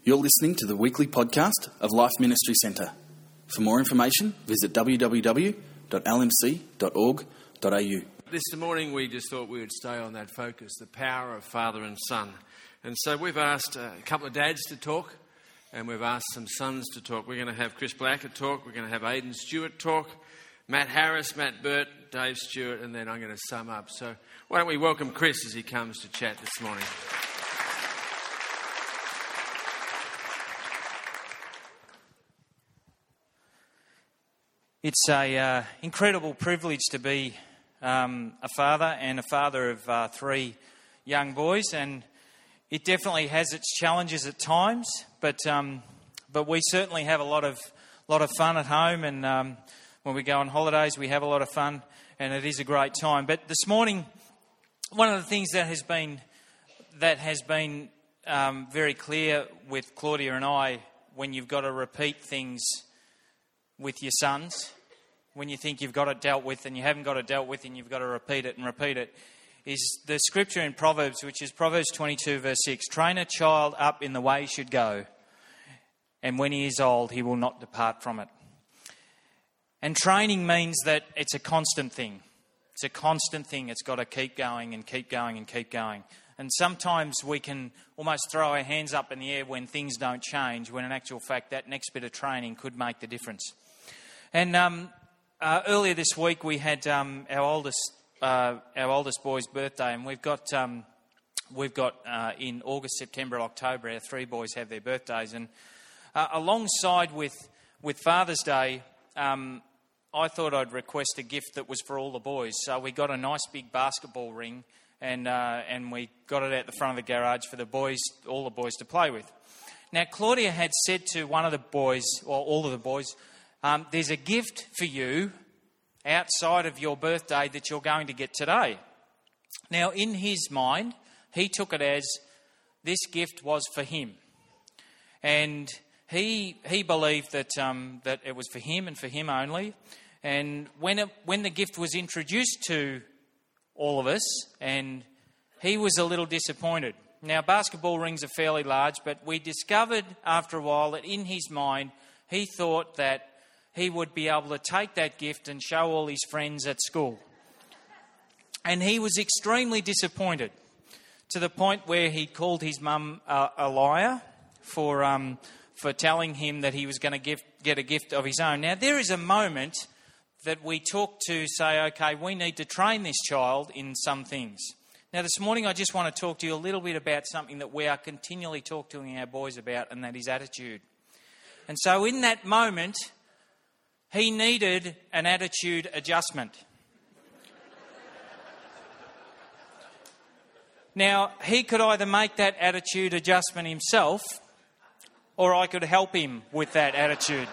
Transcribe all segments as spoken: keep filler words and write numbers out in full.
You're listening to the weekly podcast of Life Ministry Centre. For more information, visit w w w dot l m c dot org dot a u. This morning we just thought we would stay on that focus, the power of father and son. And so we've asked a couple of dads to talk, and we've asked some sons to talk. We're going to have Chris Blackett talk, we're going to have Aidan Stewart talk, Matt Harris, Matt Burt, Dave Stewart, and then I'm going to sum up. So why don't we welcome Chris as he comes to chat this morning. It's an uh, incredible privilege to be um, a father and a father of uh, three young boys, and it definitely has its challenges at times. But um, but we certainly have a lot of lot of fun at home, and um, when we go on holidays, we have a lot of fun, and it is a great time. But this morning, one of the things that has been that has been um, very clear with Claudia and I, when you've got to repeat things with your sons, when you think you've got it dealt with and you haven't got it dealt with and you've got to repeat it and repeat it, is the scripture in Proverbs, which is Proverbs twenty-two verse six. Train a child up in the way he should go, and when he is old, he will not depart from it. And training means that it's a constant thing. It's a constant thing. It's got to keep going and keep going and keep going. And sometimes we can almost throw our hands up in the air when things don't change, when in actual fact that next bit of training could make the difference. And um, uh, earlier this week we had um, our oldest uh, our oldest boy's birthday, and we've got um, we've got uh, in August, September, October, our three boys have their birthdays, and uh, alongside with with Father's Day, um, I thought I'd request a gift that was for all the boys. So we got a nice big basketball ring. And uh, and we got it out the front of the garage for the boys, all the boys to play with. Now, Claudia had said to one of the boys, or all of the boys, um, there's a gift for you outside of your birthday that you're going to get today. Now, in his mind, he took it as this gift was for him. And he he believed that um, that it was for him and for him only. And when it, when the gift was introduced to all of us, and he was a little disappointed. Now, basketball rings are fairly large, but we discovered after a while that in his mind, he thought that he would be able to take that gift and show all his friends at school. And he was extremely disappointed, to the point where he called his mum a, a liar for um, for telling him that he was going to give, get a gift of his own. Now, there is a moment that we talk to say, okay, we need to train this child in some things. Now, this morning I just want to talk to you a little bit about something that we are continually talking to our boys about, and that is attitude. And so in that moment, he needed an attitude adjustment. Now, he could either make that attitude adjustment himself, or I could help him with that attitude.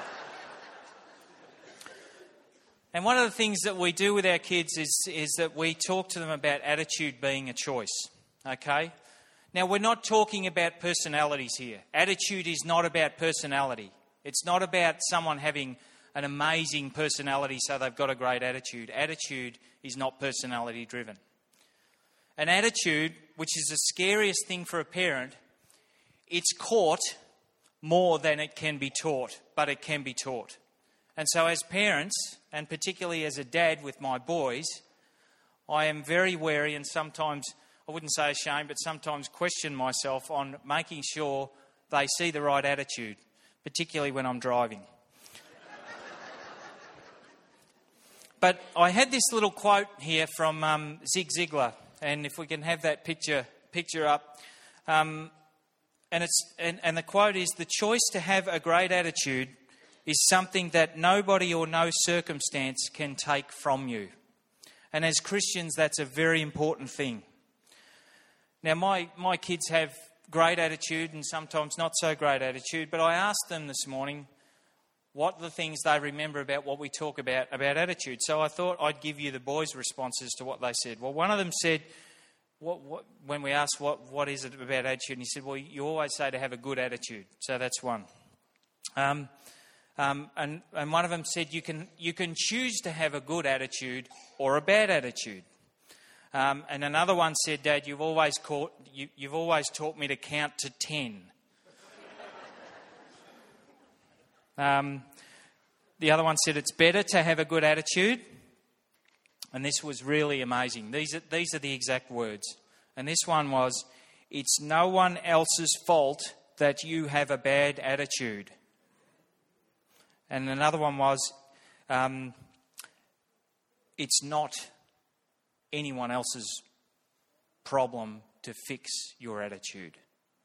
And one of the things that we do with our kids is, is that we talk to them about attitude being a choice, okay? Now, we're not talking about personalities here. Attitude is not about personality. It's not about someone having an amazing personality so they've got a great attitude. Attitude is not personality driven. An attitude, which is the scariest thing for a parent, it's caught more than it can be taught, but it can be taught. And so as parents, and particularly as a dad with my boys, I am very wary and sometimes, I wouldn't say ashamed, but sometimes question myself on making sure they see the right attitude, particularly when I'm driving. But I had this little quote here from um, Zig Ziglar, and if we can have that picture picture up. Um, and, it's, and, and the quote is, "The choice to have a great attitude is something that nobody or no circumstance can take from you." And as Christians, that's a very important thing. Now, my, my kids have great attitude and sometimes not so great attitude, but I asked them this morning what are the things they remember about what we talk about, about attitude. So I thought I'd give you the boys' responses to what they said. Well, one of them said, what, what, when we asked what, what is it about attitude, and he said, well, you always say to have a good attitude. So that's one. Um... Um, and, and one of them said, you can you can choose to have a good attitude or a bad attitude. Um, and another one said, Dad, you've always caught, you, you've always taught me to count to ten. Um, the other one said it's better to have a good attitude. And this was really amazing. These are, these are the exact words. And this one was, it's no one else's fault that you have a bad attitude. And another one was, um, it's not anyone else's problem to fix your attitude.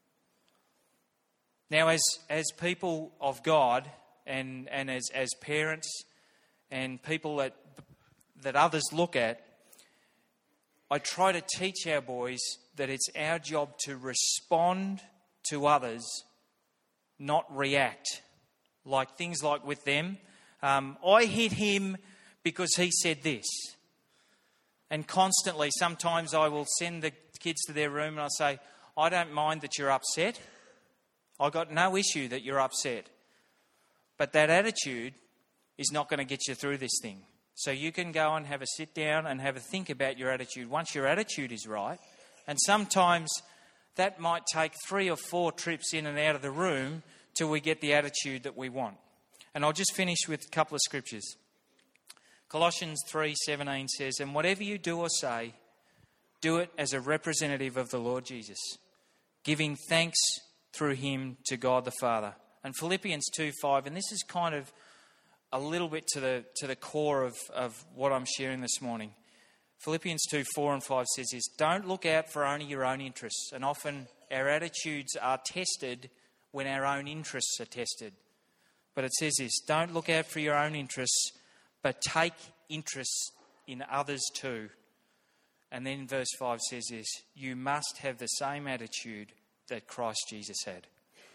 Now, as as people of God and, and as, as parents and people that that others look at, I try to teach our boys that it's our job to respond to others, not react. Like things like with them, um, I hit him because he said this. And constantly, sometimes I will send the kids to their room and I say, I don't mind that you're upset. I've got no issue that you're upset. But that attitude is not going to get you through this thing. So you can go and have a sit down and have a think about your attitude once your attitude is right. And sometimes that might take three or four trips in and out of the room till we get the attitude that we want. And I'll just finish with a couple of scriptures. Colossians three seventeen says, and whatever you do or say, do it as a representative of the Lord Jesus, giving thanks through him to God the Father. And Philippians two five, and this is kind of a little bit to the to the core of, of what I'm sharing this morning. Philippians two four and five says this, don't look out for only your own interests. And often our attitudes are tested when our own interests are tested. But it says this, don't look out for your own interests, but take interest in others too. And then verse five says this, you must have the same attitude that Christ Jesus had.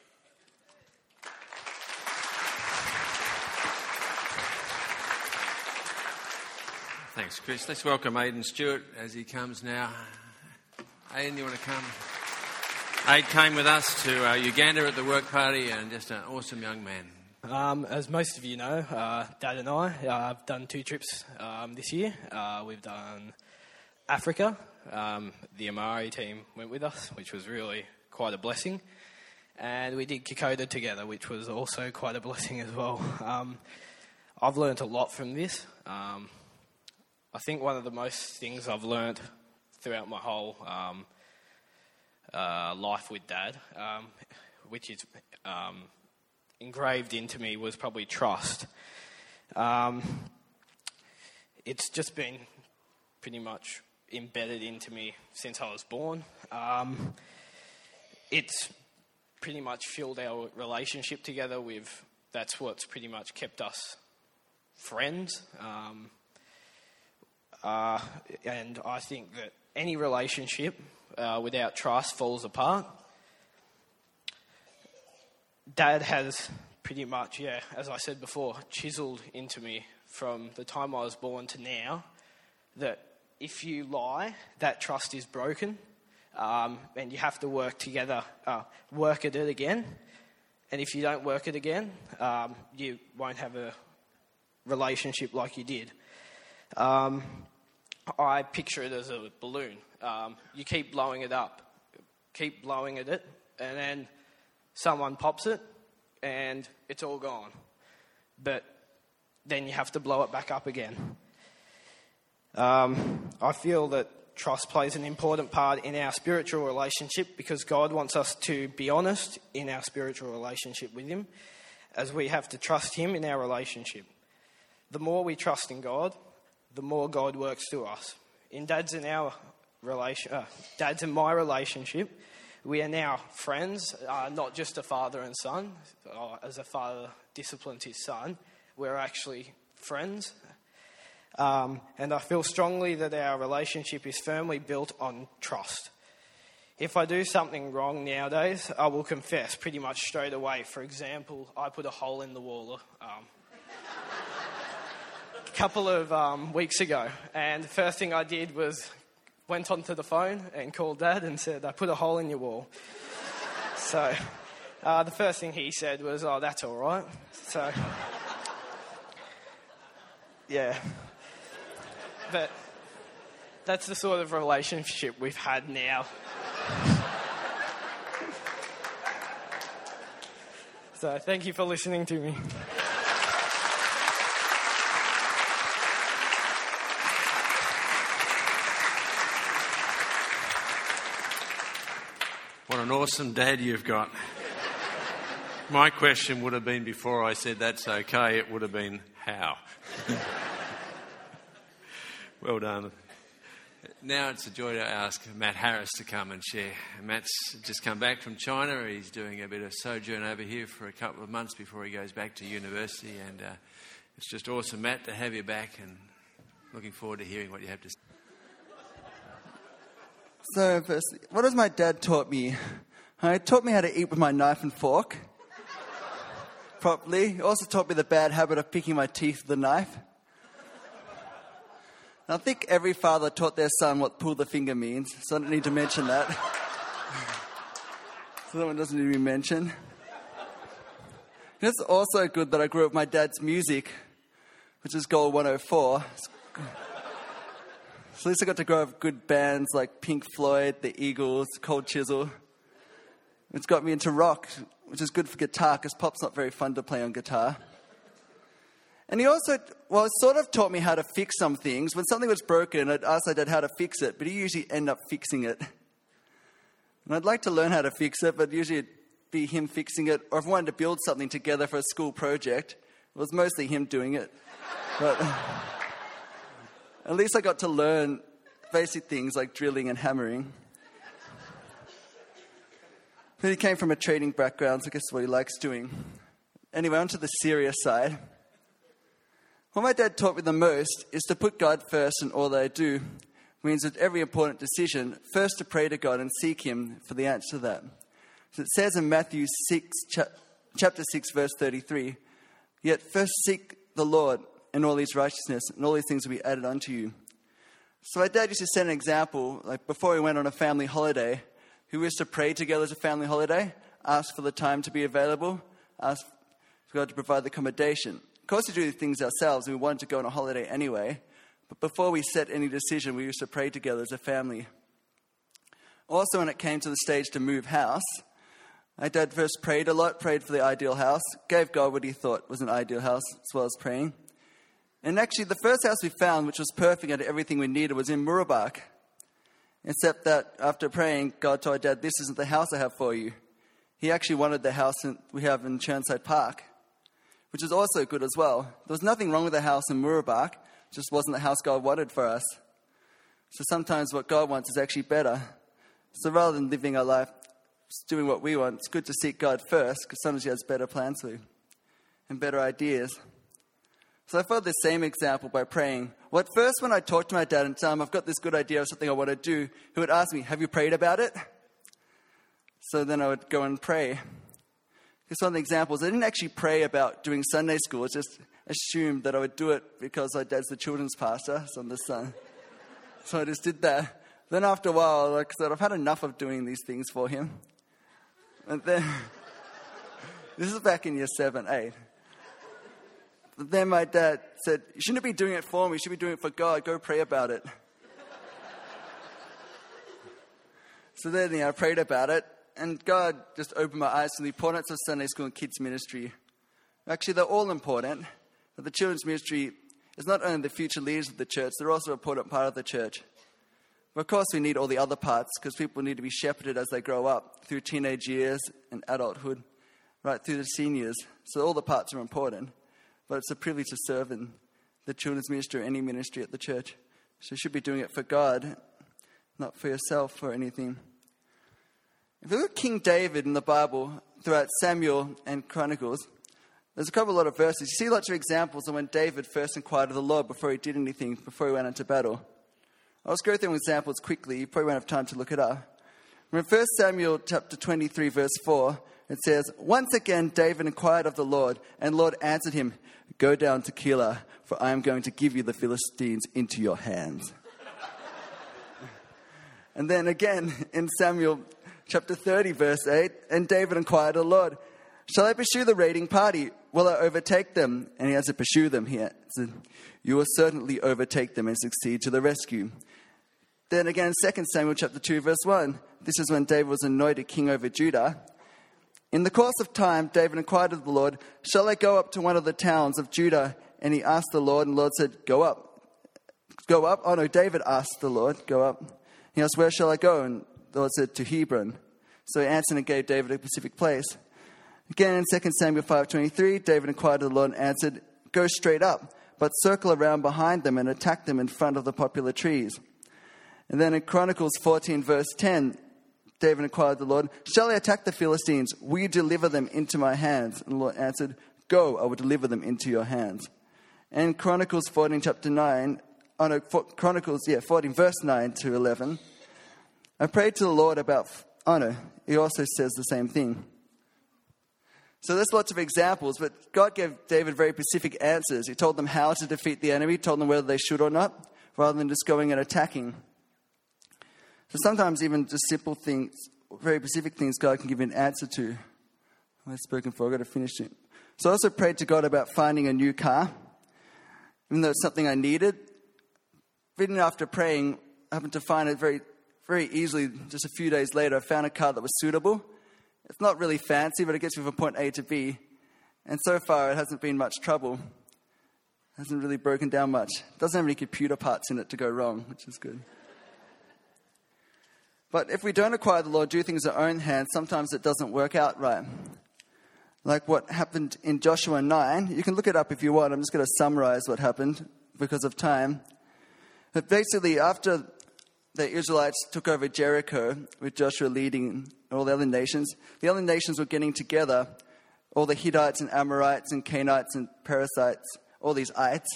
Thanks, Chris. Let's welcome Aidan Stewart as he comes now. Aidan, you want to come? Aidan came with us to uh, Uganda at the work party and just an awesome young man. Um, as most of you know, uh, Dad and I uh, have done two trips um, this year. Uh, we've done Africa. Um, the Amari team went with us, which was really quite a blessing. And we did Kokoda together, which was also quite a blessing as well. Um, I've learnt a lot from this. Um, I think one of the most things I've learnt throughout my whole um, uh, life with Dad, um, which is um, engraved into me, was probably trust. Um, it's just been pretty much embedded into me since I was born. Um, it's pretty much filled our relationship together with, that's what's pretty much kept us friends. Um, uh, and I think that any relationship uh, without trust falls apart. Dad has pretty much, yeah, as I said before, chiseled into me from the time I was born to now that if you lie, that trust is broken, um, and you have to work together, uh, work at it again. And if you don't work it again, um, you won't have a relationship like you did. Um, I picture it as a balloon. Um, you keep blowing it up, keep blowing at it, and then someone pops it, and it's all gone. But then you have to blow it back up again. Um, I feel that trust plays an important part in our spiritual relationship because God wants us to be honest in our spiritual relationship with him, as we have to trust him in our relationship. The more we trust in God, the more God works through us. In Dad's and our relation, uh, Dad's and my relationship, we are now friends, uh, not just a father and son. Uh, as a father disciplines his son, we're actually friends. Um, and I feel strongly that our relationship is firmly built on trust. If I do something wrong nowadays, I will confess pretty much straight away. For example, I put a hole in the wall um, a couple of um, weeks ago, and the first thing I did was went onto the phone and called Dad and said, I put a hole in your wall. So uh, the first thing he said was, oh, that's all right. So, yeah. But that's the sort of relationship we've had now. So thank you for listening to me. What an awesome dad you've got. My question would have been, before I said that's okay, it would have been, how? Well done. Now it's a joy to ask Matt Harris to come and share. Matt's just come back from China. He's doing a bit of sojourn over here for a couple of months before he goes back to university. And uh, it's just awesome, Matt, to have you back, and looking forward to hearing what you have to say. So, firstly, what has my dad taught me? He taught me how to eat with my knife and fork properly. He also taught me the bad habit of picking my teeth with the knife. And I think every father taught their son what pull the finger means, so I don't need to mention that. So that one doesn't need to be mentioned. And it's also good that I grew up with my dad's music, which is Gold one oh four. So at least I got to grow up with good bands like Pink Floyd, The Eagles, Cold Chisel. It's got me into rock, which is good for guitar, because pop's not very fun to play on guitar. And he also, well, sort of taught me how to fix some things. When something was broken, I'd ask my dad how to fix it, but he usually end up fixing it. And I'd like to learn how to fix it, but usually it'd be him fixing it. Or if I wanted to build something together for a school project, it was mostly him doing it. But at least I got to learn basic things like drilling and hammering. But he came from a trading background, so I guess what he likes doing. Anyway, on to the serious side. What my dad taught me the most is to put God first in all that I do. It means with every important decision, first to pray to God and seek Him for the answer to that. So it says in Matthew six, chapter six, verse thirty-three, "Yet first seek the Lord and all His righteousness, and all these things will be added unto you." So my dad used to set an example, like before we went on a family holiday, he used to pray together as a family holiday, ask for the time to be available, ask for God to provide the accommodation. Of course, we do these things ourselves, and we wanted to go on a holiday anyway. But before we set any decision, we used to pray together as a family. Also, when it came to the stage to move house, my dad first prayed a lot, prayed for the ideal house, gave God what he thought was an ideal house, as well as praying. And actually, the first house we found, which was perfect and had everything we needed, was in Murrabak. Except that after praying, God told Dad, "This isn't the house I have for you." He actually wanted the house we have in Churnside Park, which is also good as well. There was nothing wrong with the house in Murrabak, it just wasn't the house God wanted for us. So sometimes what God wants is actually better. So rather than living our life just doing what we want, it's good to seek God first, because sometimes He has better plans for you and better ideas. So I followed the same example by praying. Well, at first, when I talked to my dad and tell him I've got this good idea of something I want to do, he would ask me, "Have you prayed about it?" So then I would go and pray. Because one of the examples, I didn't actually pray about doing Sunday school. I just assumed that I would do it because my dad's the children's pastor, so I'm the son. So I just did that. Then after a while, like I said, I've had enough of doing these things for him. And then, this is back in year seven, eight. But then my dad said, "You shouldn't be doing it for me, you should be doing it for God. Go pray about it." So then yeah, I prayed about it, and God just opened my eyes to the importance of Sunday school and kids ministry. Actually, they're all important, but the children's ministry is not only the future leaders of the church, they're also an important part of the church. But of course, we need all the other parts, because people need to be shepherded as they grow up, through teenage years and adulthood, right through the seniors. So all the parts are important. But it's a privilege to serve in the children's ministry or any ministry at the church. So you should be doing it for God, not for yourself or anything. If you look at King David in the Bible, throughout Samuel and Chronicles, there's a couple lot of verses. You see lots of examples of when David first inquired of the Lord before he did anything, before he went into battle. I'll just go through examples quickly. You probably won't have time to look it up. In First Samuel chapter twenty-three, verse four, it says, "Once again David inquired of the Lord, and the Lord answered him, 'Go down to Keilah, for I am going to give you the Philistines into your hands.'" And then again in Samuel chapter thirty, verse eight, "And David inquired of the Lord, 'Shall I pursue the raiding party? Will I overtake them?' And he has to pursue them here. So, 'You will certainly overtake them and succeed to the rescue.'" Then again in Second Samuel chapter two, verse one, this is when David was anointed king over Judah. In the course of time, David inquired of the Lord, "Shall I go up to one of the towns of Judah?" And he asked the Lord, and the Lord said, "Go up." Go up? Oh no, David asked the Lord, "Go up." He asked, "Where shall I go?" And the Lord said, "To Hebron." So he answered and gave David a specific place. Again in Second Samuel five twenty-three, David inquired of the Lord and answered, "Go straight up, but circle around behind them and attack them in front of the poplar trees." And then in Chronicles fourteen verse ten, David inquired of the Lord, "Shall I attack the Philistines? Will you deliver them into my hands?" And the Lord answered, "Go, I will deliver them into your hands." And Chronicles fourteen chapter nine, oh no, Chronicles, yeah, fourteen verse nine to eleven, I prayed to the Lord about, oh no, he also says the same thing. So there's lots of examples, but God gave David very specific answers. He told them how to defeat the enemy, told them whether they should or not, rather than just going and attacking. So sometimes even just simple things, very specific things, God can give an answer to. I've spoken for, I've got to finish it. So I also prayed to God about finding a new car, even though it's something I needed. Even after praying, I happened to find it very, very easily. Just a few days later, I found a car that was suitable. It's not really fancy, but it gets me from point A to B. And so far, it hasn't been much trouble. It hasn't really broken down much. It doesn't have any computer parts in it to go wrong, which is good. But if we don't acquire the Lord, do things with our own hands, sometimes it doesn't work out right. Like what happened in Joshua nine. You can look it up if you want. I'm just going to summarize what happened because of time. But basically, after the Israelites took over Jericho, with Joshua leading all the other nations, the other nations were getting together, all the Hittites and Amorites and Canaanites and Perizzites, all these ites,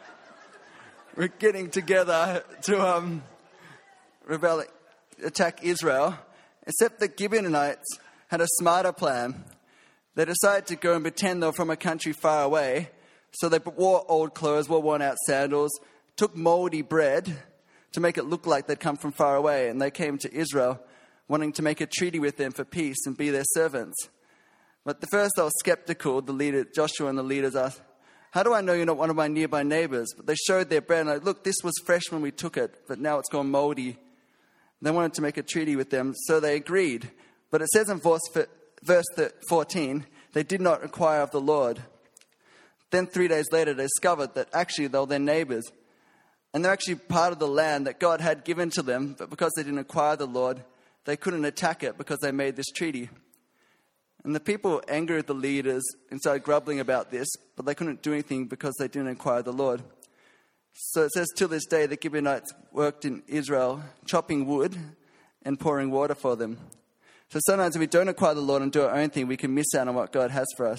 were getting together to um, rebel, attack Israel, except the Gibeonites had a smarter plan. They decided to go and pretend they were from a country far away, so they wore old clothes, wore worn-out sandals, took moldy bread to make it look like they'd come from far away, and they came to Israel wanting to make a treaty with them for peace and be their servants. But the first they were skeptical. The leader, Joshua and the leaders asked, "How do I know you're not one of my nearby neighbors?" But they showed their bread and like, "Look, this was fresh when we took it, but now it's gone moldy." They wanted to make a treaty with them, so they agreed. But it says in verse fourteen, they did not inquire of the Lord. Then three days later, they discovered that actually they were their neighbors. And they're actually part of the land that God had given to them, but because they didn't acquire the Lord, they couldn't attack it because they made this treaty. And the people angered the leaders and started grumbling about this, but they couldn't do anything because they didn't acquire the Lord. So it says, till this day, the Gibeonites worked in Israel, chopping wood and pouring water for them. So sometimes if we don't acquire the Lord and do our own thing, we can miss out on what God has for us.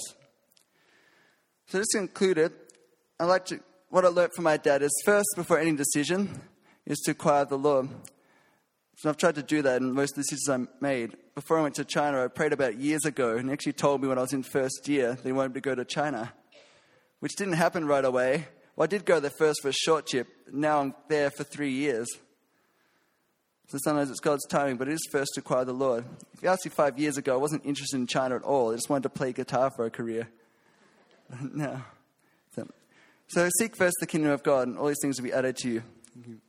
So just to conclude it, I like to... What I learned from my dad is first, before any decision, is to acquire the Lord. So I've tried to do that in most of the decisions I made. Before I went to China, I prayed about it years ago, and he actually told me when I was in first year they wanted me to go to China, which didn't happen right away. Well, I did go there first for a short trip. Now I'm there for three years. So sometimes it's God's timing, but it is first to acquire the Lord. If you asked me five years ago, I wasn't interested in China at all. I just wanted to play guitar for a career. No. So, So seek first the kingdom of God, and all these things will be added to you. Thank you.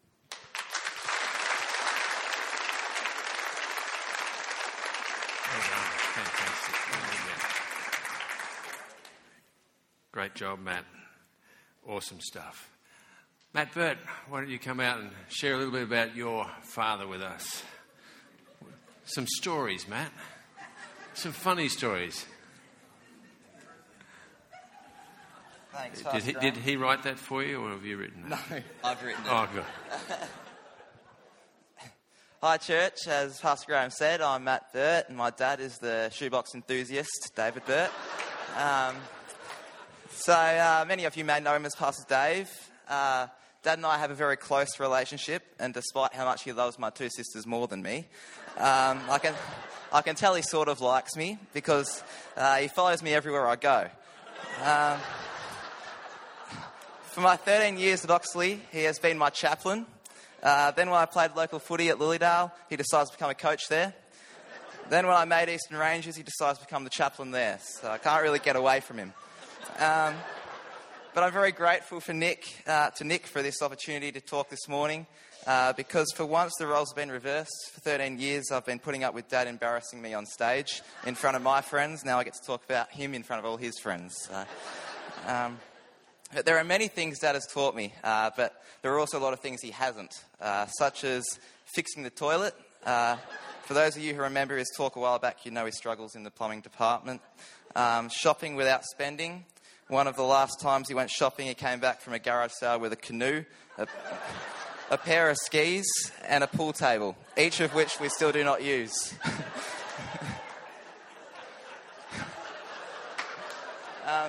Great job, Matt. Awesome stuff. Matt Burt, why don't you come out and share a little bit about your father with us? Some stories, Matt. Some funny stories. Thanks, did he, did he write that for you, or have you written it? No, I've written it. Oh, good. Hi, church. As Pastor Graham said, I'm Matt Burt, and my dad is the shoebox enthusiast, David Burt. Um, so uh, many of you may know him as Pastor Dave. Uh, Dad and I have a very close relationship, and despite how much he loves my two sisters more than me, um, I can I can tell he sort of likes me because uh, he follows me everywhere I go. Um, For my thirteen years at Oxley, he has been my chaplain. Uh, then when I played local footy at Lilydale, he decides to become a coach there. Then when I made Eastern Rangers, he decides to become the chaplain there. So I can't really get away from him. Um, but I'm very grateful for Nick, uh, to Nick for this opportunity to talk this morning. Uh, because for once the roles have been reversed. For thirteen years I've been putting up with Dad embarrassing me on stage in front of my friends. Now I get to talk about him in front of all his friends. So, um, but there are many things Dad has taught me, uh, but there are also a lot of things he hasn't, uh, such as fixing the toilet. Uh, for those of you who remember his talk a while back, you know his struggles in the plumbing department. Um, shopping without spending. One of the last times he went shopping, he came back from a garage sale with a canoe, a, a pair of skis and a pool table, each of which we still do not use. um,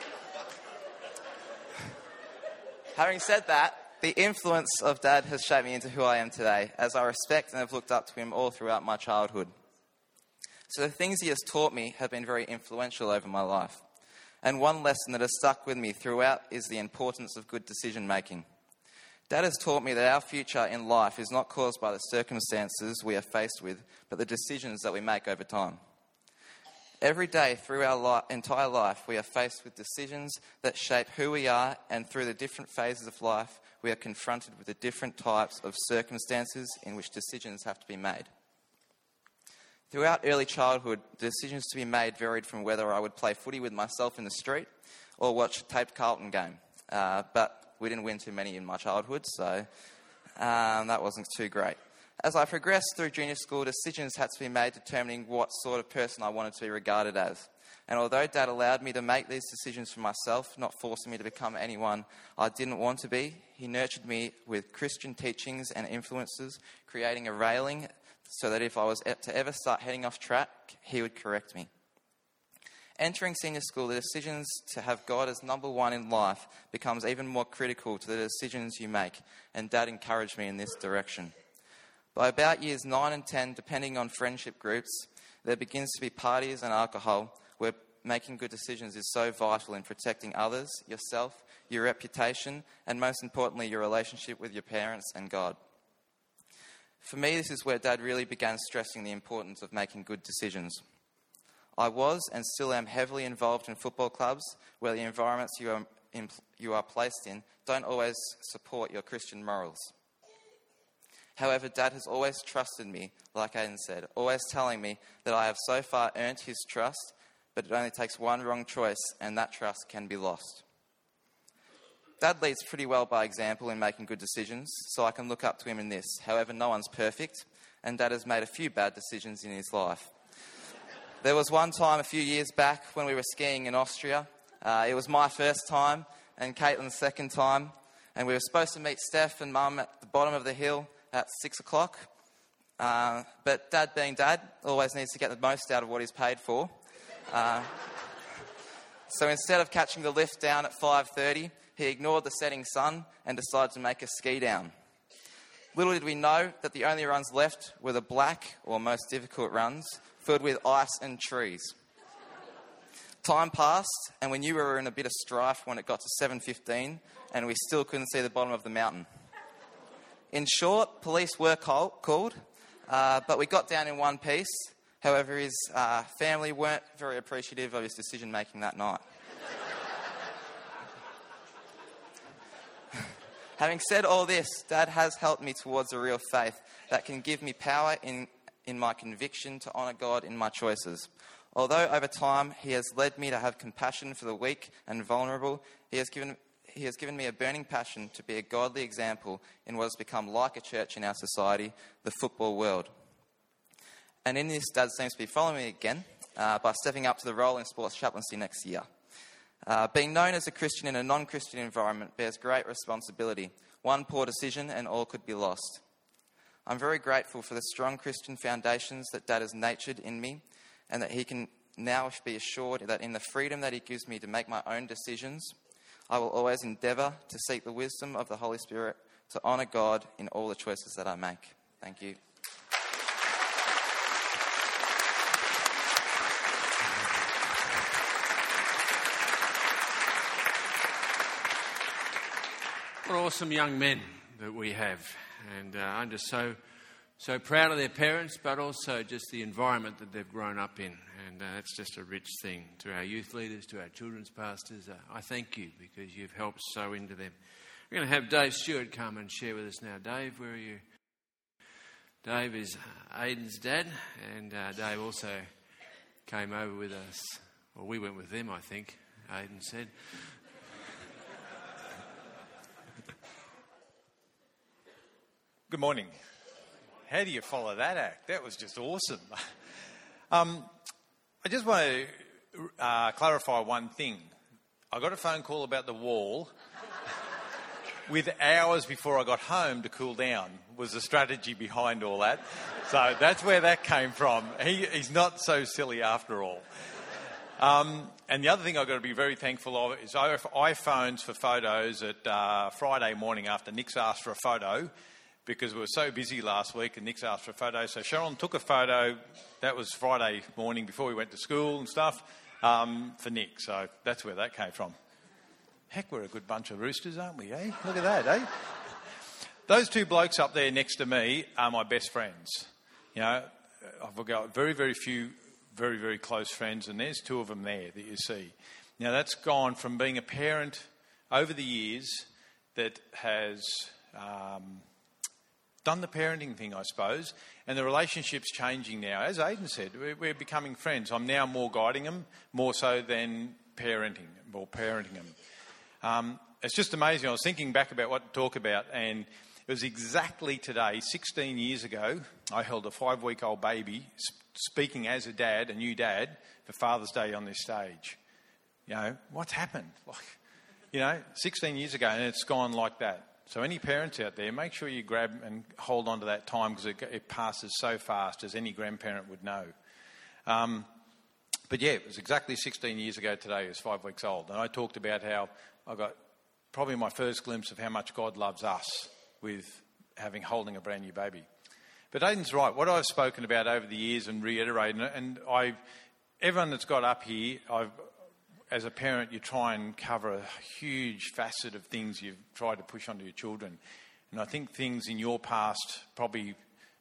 having said that, the influence of Dad has shaped me into who I am today, as I respect and have looked up to him all throughout my childhood. So the things he has taught me have been very influential over my life. And one lesson that has stuck with me throughout is the importance of good decision making. Dad has taught me that our future in life is not caused by the circumstances we are faced with, but the decisions that we make over time. Every day through our li- entire life, we are faced with decisions that shape who we are, and through the different phases of life, we are confronted with the different types of circumstances in which decisions have to be made. Throughout early childhood, the decisions to be made varied from whether I would play footy with myself in the street or watch a taped Carlton game. Uh, but we didn't win too many in my childhood, so um, that wasn't too great. As I progressed through junior school, decisions had to be made determining what sort of person I wanted to be regarded as. And although Dad allowed me to make these decisions for myself, not forcing me to become anyone I didn't want to be, he nurtured me with Christian teachings and influences, creating a railing so that if I was to ever start heading off track, he would correct me. Entering senior school, the decisions to have God as number one in life becomes even more critical to the decisions you make, and Dad encouraged me in this direction. By about years nine and ten, depending on friendship groups, there begins to be parties and alcohol where making good decisions is so vital in protecting others, yourself, your reputation, and most importantly, your relationship with your parents and God. For me, this is where Dad really began stressing the importance of making good decisions. I was and still am heavily involved in football clubs where the environments you are, in, you are placed in don't always support your Christian morals. However, Dad has always trusted me, like Aidan said, always telling me that I have so far earned his trust, but it only takes one wrong choice and that trust can be lost. Dad leads pretty well by example in making good decisions, so I can look up to him in this. However, no one's perfect, and Dad has made a few bad decisions in his life. There was one time a few years back when we were skiing in Austria. Uh, it was my first time and Caitlin's second time, and we were supposed to meet Steph and Mum at the bottom of the hill at six o'clock. Uh, but Dad, being Dad, always needs to get the most out of what he's paid for. Uh, so instead of catching the lift down at five thirty, he ignored the setting sun and decided to make a ski down. Little did we know that the only runs left were the black, or most difficult runs, filled with ice and trees. Time passed, and we knew we were in a bit of strife when it got to seven fifteen, and we still couldn't see the bottom of the mountain. In short, police were call- called, uh, but we got down in one piece. However, his uh, family weren't very appreciative of his decision-making that night. Having said all this, Dad has helped me towards a real faith that can give me power in, in my conviction to honour God in my choices. Although over time he has led me to have compassion for the weak and vulnerable, he has given he has given me a burning passion to be a godly example in what has become like a church in our society, the football world. And in this, Dad seems to be following me again uh, by stepping up to the role in sports chaplaincy next year. Uh, being known as a Christian in a non-Christian environment bears great responsibility. One poor decision and all could be lost. I'm very grateful for the strong Christian foundations that Dad has nurtured in me, and that he can now be assured that in the freedom that he gives me to make my own decisions, I will always endeavour to seek the wisdom of the Holy Spirit to honour God in all the choices that I make. Thank you. What awesome young men that we have, and uh, I'm just so so proud of their parents, but also just the environment that they've grown up in, and uh, that's just a rich thing. To our youth leaders, to our children's pastors, uh, I thank you because you've helped sow into them. We're going to have Dave Stewart come and share with us now. Dave, where are you? Dave is Aiden's dad, and uh, Dave also came over with us. Well, we went with them, I think, Aiden said. Good morning. How do you follow that act? That was just awesome. um, I just want to uh, clarify one thing. I got a phone call about the wall with hours before I got home to cool down was the strategy behind all that. So that's where that came from. He, he's not so silly after all. Um, and the other thing I've got to be very thankful of is iPhones for photos at uh, Friday morning after Nick's asked for a photo, because we were so busy last week and Nick's asked for a photo. So Sharon took a photo. That was Friday morning before we went to school and stuff um, for Nick. So that's where that came from. Heck, we're a good bunch of roosters, aren't we, eh? Look at that, eh? Those two blokes up there next to me are my best friends. You know, I've got very, very few very, very close friends, and there's two of them there that you see. Now, that's gone from being a parent over the years that has um, done the parenting thing, I suppose, and the relationship's changing now. As Aiden said, we're, we're becoming friends. I'm now more guiding them, more so than parenting, or parenting them. Um, it's just amazing. I was thinking back about what to talk about, and it was exactly today, sixteen years ago, I held a five-week-old baby, speaking as a dad, a new dad, for Father's Day on this stage. You know, what's happened? Like, you know, sixteen years ago, and it's gone like that. So any parents out there, make sure you grab and hold on to that time, because it, it passes so fast, as any grandparent would know. Um, but yeah, it was exactly sixteen years ago today. I was five weeks old, and I talked about how I got probably my first glimpse of how much God loves us with having holding a brand new baby. But Aiden's right. What I've spoken about over the years and reiterated, and I, everyone that's got up here, I've, as a parent, you try and cover a huge facet of things you've tried to push onto your children. And I think things in your past probably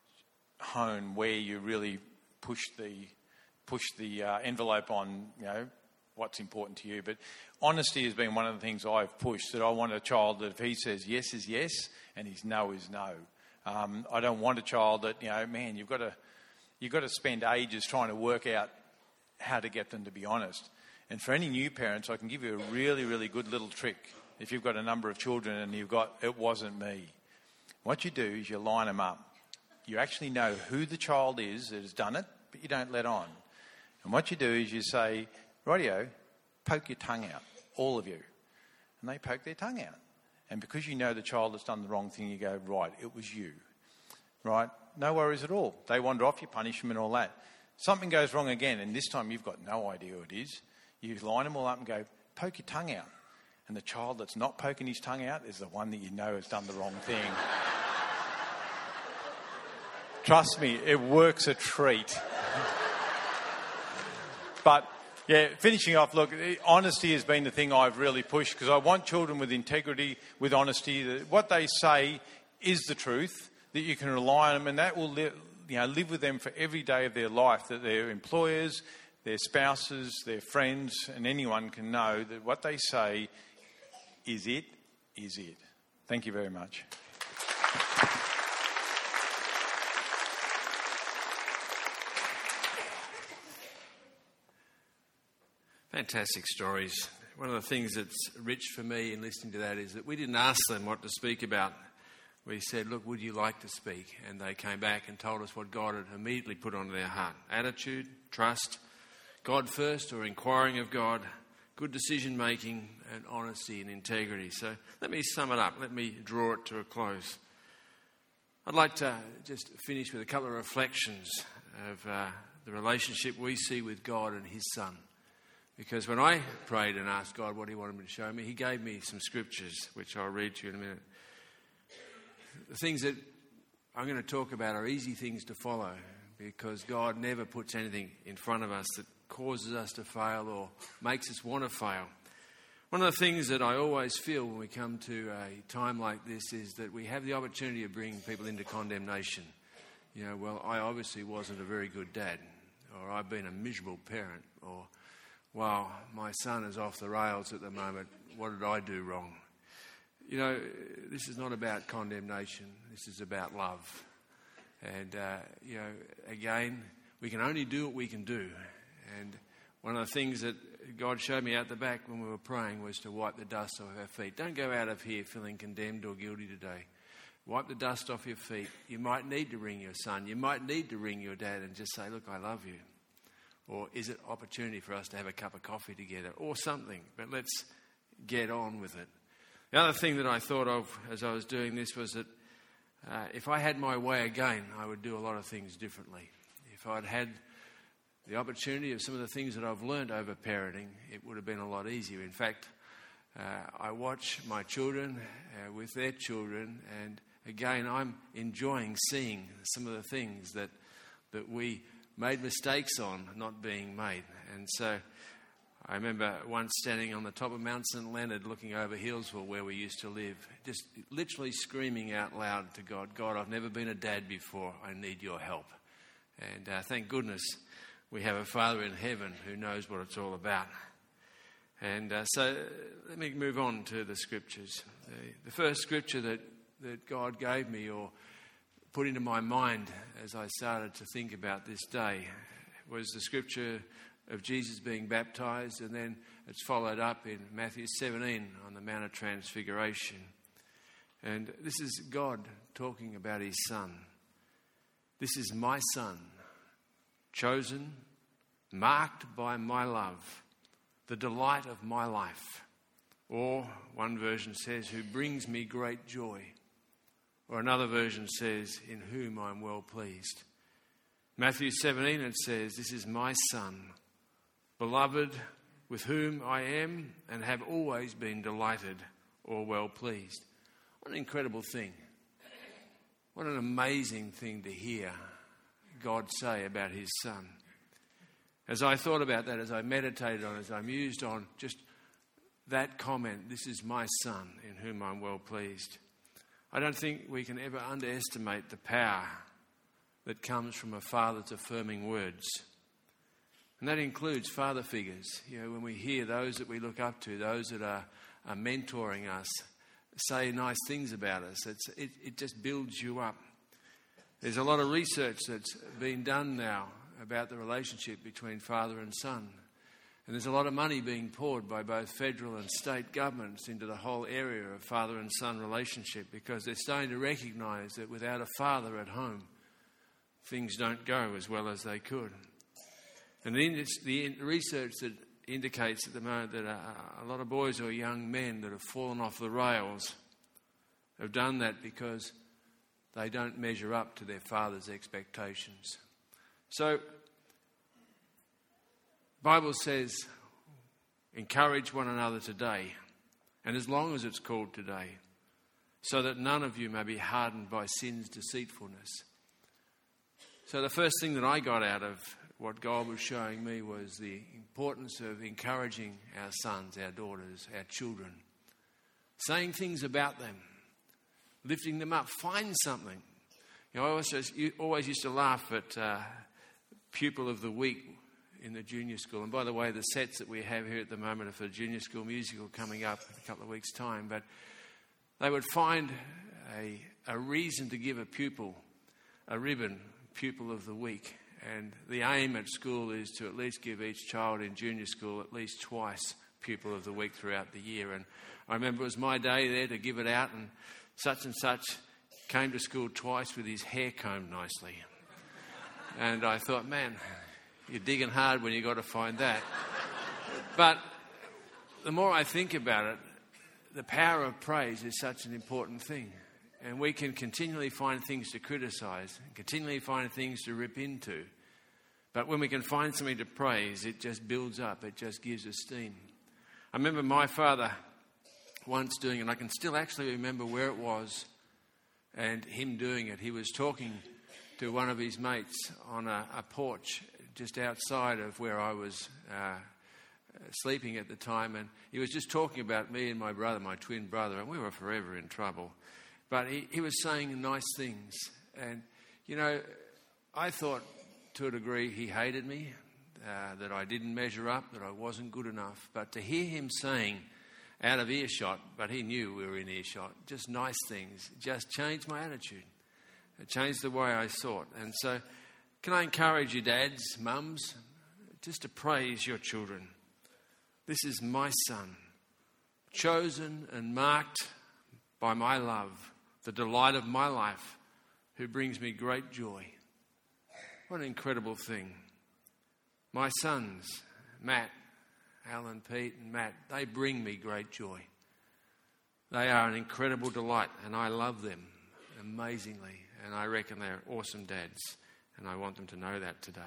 hone where you really push the push the uh, envelope on, you know, what's important to you. But honesty has been one of the things I've pushed, that I want a child that if he says yes is yes and his no is no. Um, I don't want a child that, you know, man, you've got to you've got to spend ages trying to work out how to get them to be honest. And for any new parents, I can give you a really, really good little trick. If you've got a number of children and you've got, it wasn't me. What you do is you line them up. You actually know who the child is that has done it, but you don't let on. And what you do is you say, rightio, poke your tongue out, all of you. And they poke their tongue out. And because you know the child has done the wrong thing, you go, right, it was you. Right? No worries at all. They wander off, you punish them and all that. Something goes wrong again, and this time you've got no idea who it is. You line them all up and go, poke your tongue out. And the child that's not poking his tongue out is the one that you know has done the wrong thing. Trust me, it works a treat. But, yeah, finishing off, look, honesty has been the thing I've really pushed, because I want children with integrity, with honesty, that what they say is the truth, that you can rely on them, and that will li- you know, live with them for every day of their life, that their employers, their spouses, their friends, and anyone can know that what they say is it, is it. Thank you very much. Fantastic stories. One of the things that's rich for me in listening to that is that we didn't ask them what to speak about. We said, look, would you like to speak? And they came back and told us what God had immediately put onto their heart. Attitude, trust, God first, or inquiring of God, good decision making, and honesty and integrity. So let me sum it up. Let me draw it to a close. I'd like to just finish with a couple of reflections of uh, the relationship we see with God and His Son. Because when I prayed and asked God what He wanted me to show me, He gave me some scriptures, which I'll read to you in a minute. The things that I'm going to talk about are easy things to follow, because God never puts anything in front of us that causes us to fail or makes us want to fail. One of the things that I always feel when we come to a time like this is that we have the opportunity of bringing people into condemnation. You know, well, I obviously wasn't a very good dad, or I've been a miserable parent, or, wow, my son is off the rails at the moment. What did I do wrong? you know, this is not about condemnation. This is about love. And, uh, you know, again, we can only do what we can do. And one of the things that God showed me out the back when we were praying was to wipe the dust off our feet. Don't go out of here feeling condemned or guilty today. Wipe the dust off your feet. You might need to ring your son. You might need to ring your dad and just say, look, I love you. Or is it opportunity for us to have a cup of coffee together or something? But let's get on with it. The other thing that I thought of as I was doing this was that uh, if I had my way again, I would do a lot of things differently. If I'd had the opportunity of some of the things that I've learned over parenting, it would have been a lot easier. In fact, uh, I watch my children uh, with their children, and again, I'm enjoying seeing some of the things that that we made mistakes on not being made. And so I remember once standing on the top of Mount Saint Leonard looking over Hillsville where we used to live, just literally screaming out loud to God, God, I've never been a dad before. I need your help. And uh, thank goodness we have a Father in heaven who knows what it's all about. And uh, so let me move on to the scriptures. The, the first scripture that, that God gave me or put into my mind as I started to think about this day was the scripture of Jesus being baptized, and then it's followed up in Matthew seventeen on the Mount of Transfiguration. And this is God talking about his son. This is my son, chosen, marked by my love, the delight of my life. Or one version says, who brings me great joy. Or another version says, in whom I'm well pleased. Matthew seventeen, it says, this is my son, beloved, with whom I am and have always been delighted or well pleased. What an incredible thing. What an amazing thing to hear God say about his son. As I thought about that, as I meditated on it, as I mused on just that comment, this is my son in whom I'm well pleased. I don't think we can ever underestimate the power that comes from a father's affirming words. And that includes father figures. You know, when we hear those that we look up to, those that are, are mentoring us, say nice things about us, it's, it, it just builds you up. There's a lot of research that's been done now about the relationship between father and son. And there's a lot of money being poured by both federal and state governments into the whole area of father and son relationship, because they're starting to recognise that without a father at home, things don't go as well as they could. And the, the research that indicates at the moment that a, a lot of boys or young men that have fallen off the rails have done that because they don't measure up to their father's expectations. So, the Bible says, encourage one another today, and as long as it's called today, so that none of you may be hardened by sin's deceitfulness. So the first thing that I got out of what God was showing me was the importance of encouraging our sons, our daughters, our children, saying things about them, lifting them up, find something. You know, I also, always used to laugh at uh, Pupil of the Week in the junior school. And by the way, the sets that we have here at the moment are for the junior school musical coming up in a couple of weeks' time. But they would find a, a reason to give a pupil a ribbon, Pupil of the Week. And the aim at school is to at least give each child in junior school at least twice Pupil of the Week throughout the year. And I remember it was my day there to give it out, and such and such came to school twice with his hair combed nicely. And I thought, man, you're digging hard when you got to find that. But the more I think about it, the power of praise is such an important thing. And we can continually find things to criticise, and continually find things to rip into. But when we can find something to praise, it just builds up. It just gives us steam. I remember my father once doing it, and I can still actually remember where it was and him doing it. He was talking to one of his mates on a, a porch just outside of where I was uh, sleeping at the time. And he was just talking about me and my brother, my twin brother, and we were forever in trouble. But he, he was saying nice things. And, you know, I thought to a degree he hated me, uh, that I didn't measure up, that I wasn't good enough. But to hear him saying out of earshot, but he knew we were in earshot. Just nice things. Just changed my attitude. It changed the way I thought. And so, can I encourage you, dads, mums, just to praise your children. This is my son, chosen and marked by my love, the delight of my life, who brings me great joy. What an incredible thing. My sons, Matt, Alan, Pete and Matt, they bring me great joy. They are an incredible delight and I love them amazingly, and I reckon they're awesome dads, and I want them to know that today.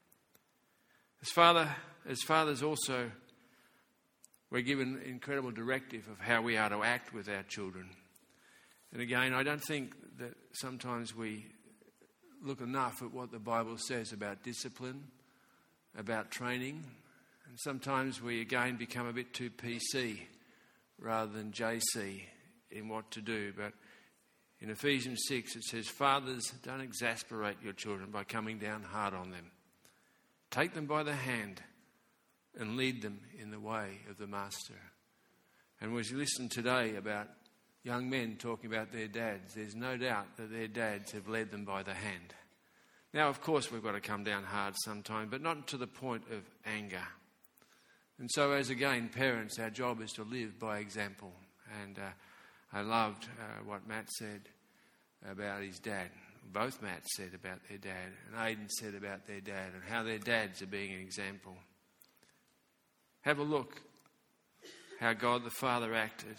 As father, as fathers also, we're given incredible directive of how we are to act with our children. And again, I don't think that sometimes we look enough at what the Bible says about discipline, about training, and sometimes we again become a bit too P C rather than J C in what to do. But in Ephesians six it says, fathers, don't exasperate your children by coming down hard on them. Take them by the hand and lead them in the way of the master. And as you listen today about young men talking about their dads, there's no doubt that their dads have led them by the hand. Now, of course, we've got to come down hard sometime, but not to the point of anger. And so, as again, parents, our job is to live by example. And uh, I loved uh, what Matt said about his dad. Both Matt said about their dad, and Aidan said about their dad, and how their dads are being an example. Have a look how God the Father acted.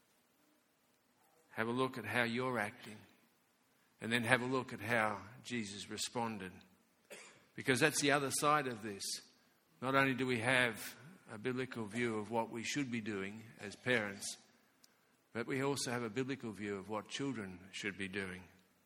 Have a look at how you're acting. And then have a look at how Jesus responded. Because that's the other side of this. Not only do we have a biblical view of what we should be doing as parents, but we also have a biblical view of what children should be doing.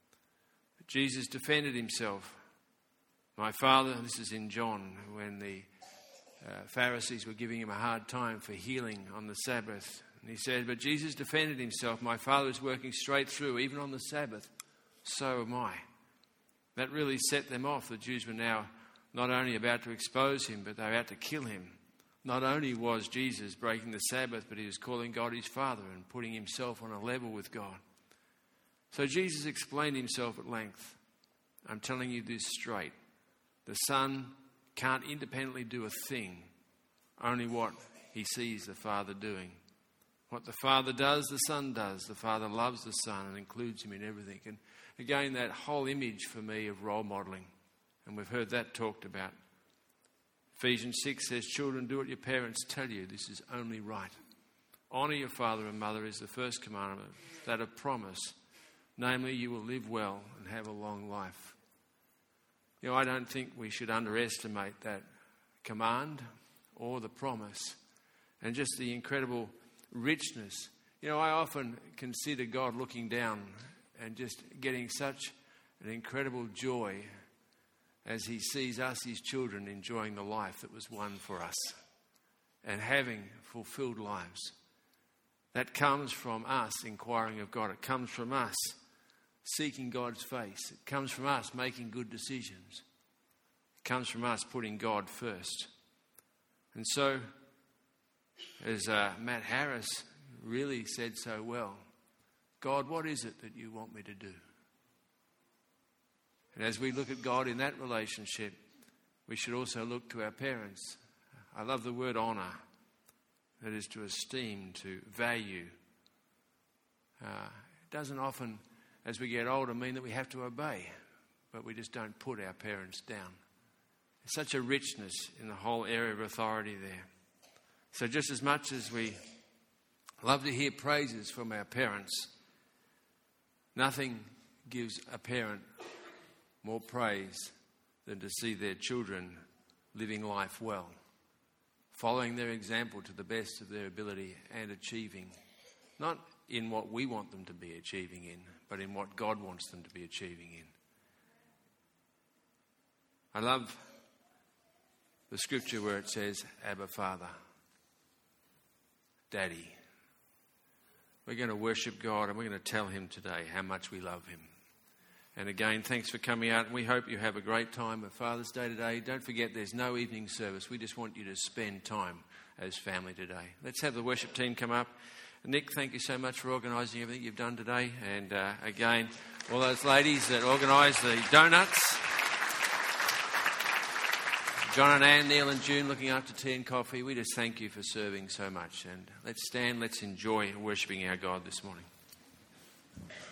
Jesus defended himself. My father, this is in John, when the uh, Pharisees were giving him a hard time for healing on the Sabbath. And he said, but Jesus defended himself. My Father is working straight through, even on the Sabbath. So am I. That really set them off. The Jews were now not only about to expose him, but they were about to kill him. Not only was Jesus breaking the Sabbath, but he was calling God his Father and putting himself on a level with God. So Jesus explained himself at length. I'm telling you this straight. The Son can't independently do a thing, only what he sees the Father doing. What the Father does, the Son does. The Father loves the Son and includes him in everything. And again, that whole image for me of role modelling. And we've heard that talked about. Ephesians six says, children, do what your parents tell you. This is only right. Honour your father and mother is the first commandment, that of promise. Namely, you will live well and have a long life. You know, I don't think we should underestimate that command or the promise and just the incredible richness. You know, I often consider God looking down and just getting such an incredible joy as he sees us, his children, enjoying the life that was won for us and having fulfilled lives. That comes from us inquiring of God. It comes from us seeking God's face. It comes from us making good decisions. It comes from us putting God first. And so, as uh, Matt Harris really said so well, God, what is it that you want me to do? And as we look at God in that relationship, we should also look to our parents. I love the word honour. That is to esteem, to value. Uh, it doesn't often, as we get older, mean that we have to obey, but we just don't put our parents down. There's such a richness in the whole area of authority there. So just as much as we love to hear praises from our parents, nothing gives a parent more praise than to see their children living life well, following their example to the best of their ability and achieving, not in what we want them to be achieving in, but in what God wants them to be achieving in. I love the scripture where it says, Abba Father, Daddy. We're going to worship God and we're going to tell him today how much we love him. And again, thanks for coming out. And we hope you have a great time of Father's Day today. Don't forget there's no evening service. We just want you to spend time as family today. Let's have the worship team come up. Nick, thank you so much for organising everything you've done today. And uh, again, all those ladies that organised the donuts. John and Anne, Neil and June looking after tea and coffee. We just thank you for serving so much. And let's stand, let's enjoy worshipping our God this morning.